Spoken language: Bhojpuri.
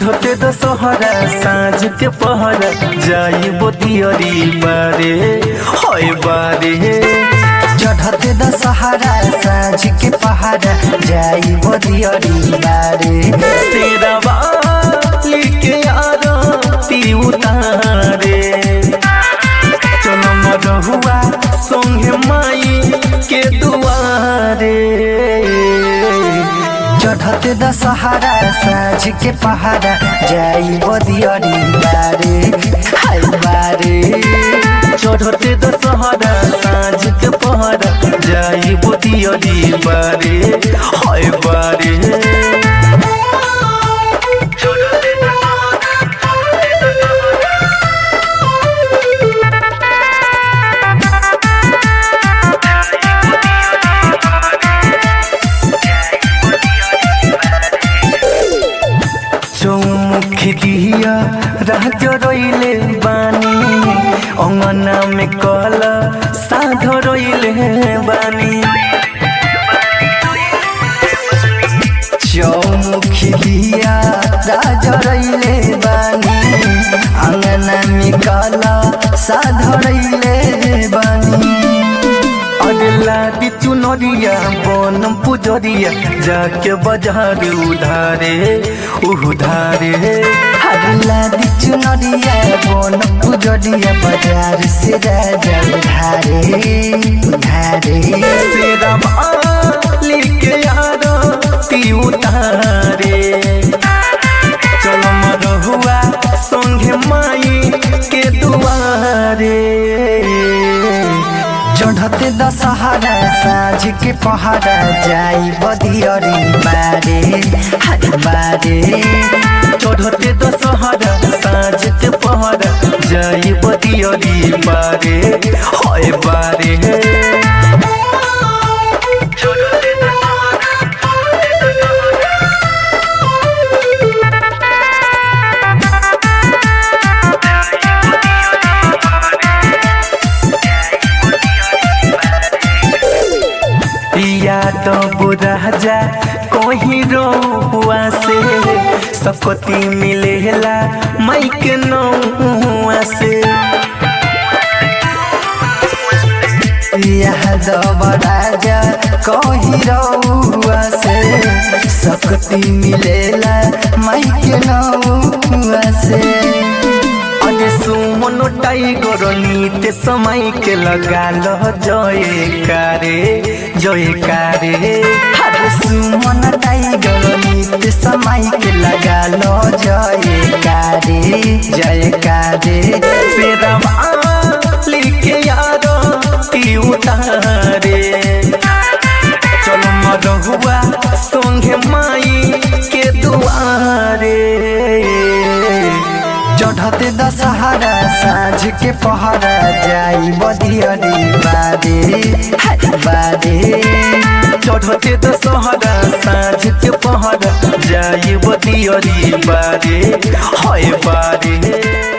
चढ़ते दशहरा साँझ के पहरा जाई बोतियरी बारे होय बारे। चढ़ते दशहरा साँझ के पहरा जाई बोतियरी बारे। तेरा वाली के आरती उतारे चलो मरहुआ संगे माई के दुआरे। चढ़ते दशहरा साँझ के पहरा जाई बोतियरी बारे हाय बारे। चढ़ते दशहरा साँझ के पहरा जाई बोतियरी बारे होय बारे। चौमुखी दिया राज रोइले बानी अंगना में कल साध रोइले बानी। चौमुखी दिया राज रोइले बानी अंगना में कल साध रोइले बानी। अगला दी चुनरिया बनम पुजरिया जाके बाजार उधारे उधारे। अगला दी चुनरिया बनम पुजरिया बाजार से राजा उधारे उधारे। तेरा वाली के आरती उतारे चलो मरहुआ संगे माई के दुआरे। चढ़ते दशहरा साँझ के पहरा जाई बोतियरी बारे हाय बारे। चढ़ते दशहरा साँझ के पहरा जाई बोतियरी बारे होय बारे। तो बुराजा कोही रोहुआ से सकती मिलेला माई के नौआ से। यादव राजा कही रउआ से सकती मिलेला माई के नौआ से। अरे सुमन टाइगर नीते समय के लगा लो जयकारे जयकारे। अरे सुमन टाइगर नीते समय के लगा लो जयकारे जयकारे। तेरा वाली के आरती उतारे चलो मरहुआ संगे माई के दुआरे। चढ़ते दशहरा साँझ के पहरा जाई बोतियरी बारे हाय बारे। चढ़ते दशहरा साँझ के पहरा जाई बोतियरी बारे होय बारे।